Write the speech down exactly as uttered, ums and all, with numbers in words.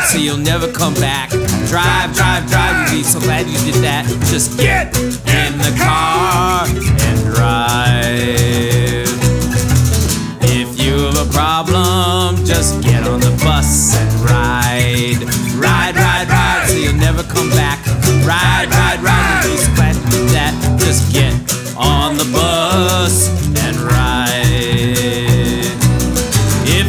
so you'll never come back. Drive, drive, drive, you'll be so glad you did that. Just get in the car and drive. If you have a problem, just get on the bus and ride. Ride, ride, ride, so you'll never come back. Ride, ride, ride, you'll be so glad you did that. Just get on the bus.